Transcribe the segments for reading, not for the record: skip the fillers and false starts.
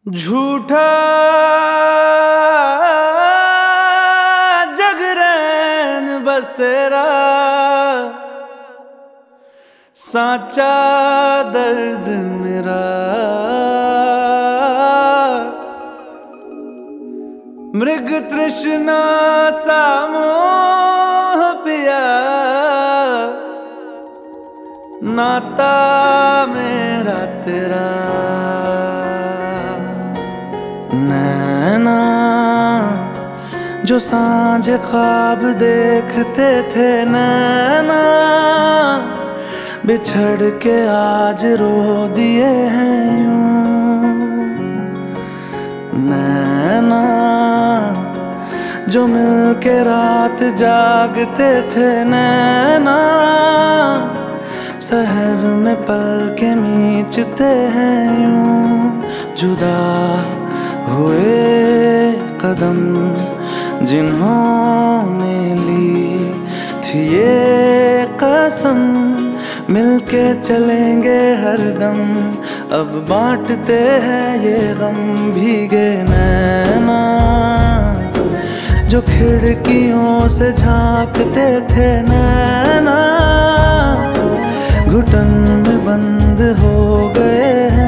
झूठा जगरैन बसेरा, साचा दर्द मेरा। मृग तृष्णा सा मोह पिया, नाता मेरा तेरा। नैना जो सांझ ख्वाब देखते थे, नैना बिछड़ के आज रो दिए हैं यूं। नैना जो मिल के रात जागते थे, नैना शहर में पल के मीचते हैं यूं। जुदा हुए कदम जिन्होंने ली थी ये कसम, मिलके चलेंगे हरदम। अब बांटते हैं ये गम। भीगे नैना जो खिड़कियों से झांकते थे, नैना घुटन में बंद हो गए हैं।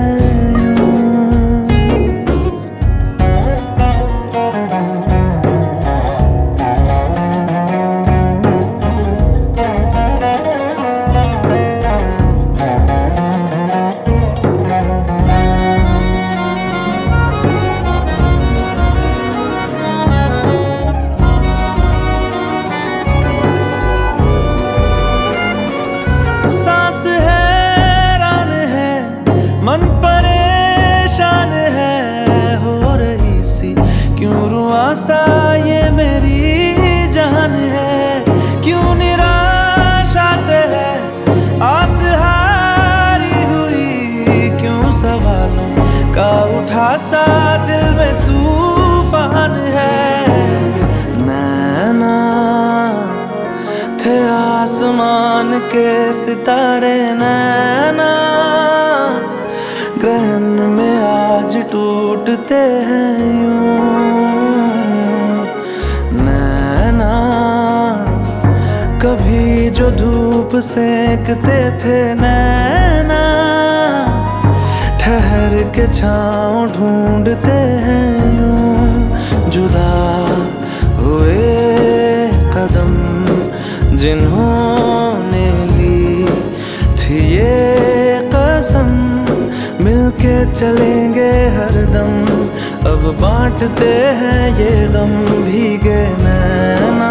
मन परेशान है हो रही सी, क्यों रुआसा ये मेरी जान है। क्यों निराशा से है आस हारी हुई, क्यों सवालों का उठा सा दिल में तूफान है। नैना थे आसमान के सितारे, नैना ग्रहण में आज टूटते हैं यूं। नैना कभी जो धूप सेकते थे, नैना ठहर के छाँव ढूंढते हैं यूं। जुदा हुए कदम जिन्होंने ली थी ये कसम, मिलके चलेंगे हरदम। अब बांटते हैं ये गम। भीगे नैना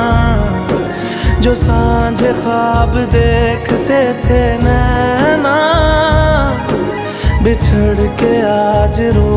जो सांझ ख्वाब देखते थे, नैना बिछड़ के आज रो